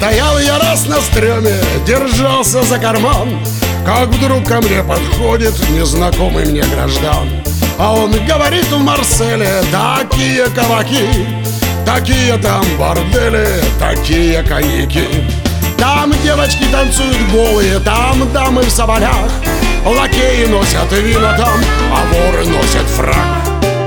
Стоял я раз на стреме, держался за карман, как вдруг ко мне подходит незнакомый мне граждан. А он говорит: в Марселе такие кабаки, такие там бордели, такие коньяки. Там девочки танцуют голые, там дамы в соболях, лакеи носят вино там, а воры носят фрак.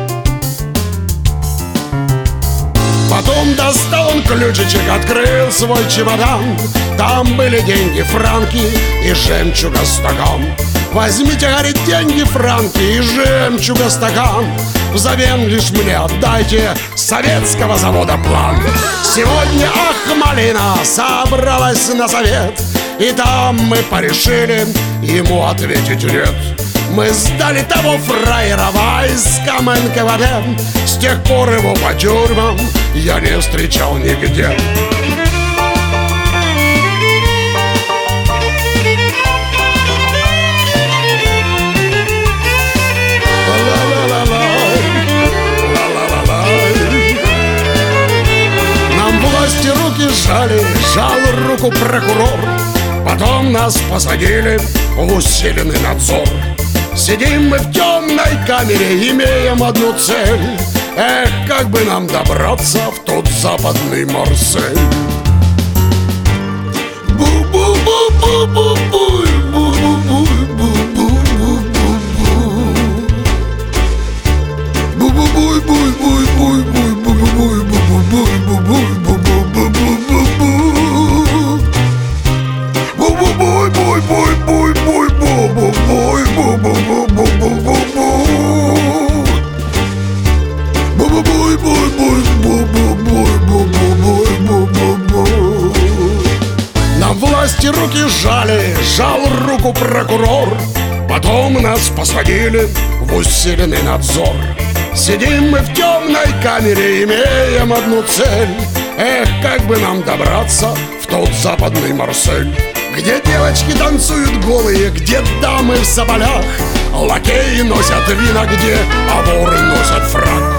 Потом достал он ключичек, открыл свой чемодан. Там были деньги, франки и жемчуга стакан. Возьмите, говорит, деньги, франки и жемчуга стакан. Взамен лишь мне отдайте советского завода план. Сегодня, ах, малина собралась на совет, и там мы порешили ему ответить нет. Мы сдали того фраера войскам НКВД. С тех пор его по тюрьмам я не встречал нигде. Нам власти руки жали, жал руку прокурор. Потом нас посадили в усиленный надзор. Сидим мы в темной камере, имеем одну цель. Эх, как бы нам добраться в тот западный Марсель. Нам власти руки жали, жал руку прокурор. Потом нас посадили в усиленный надзор. Сидим мы в темной камере, имеем одну цель. Эх, как бы нам добраться в тот западный Марсель, где девочки танцуют голые, где дамы в соболях, лакеи носят вина где, а воры носят фрак.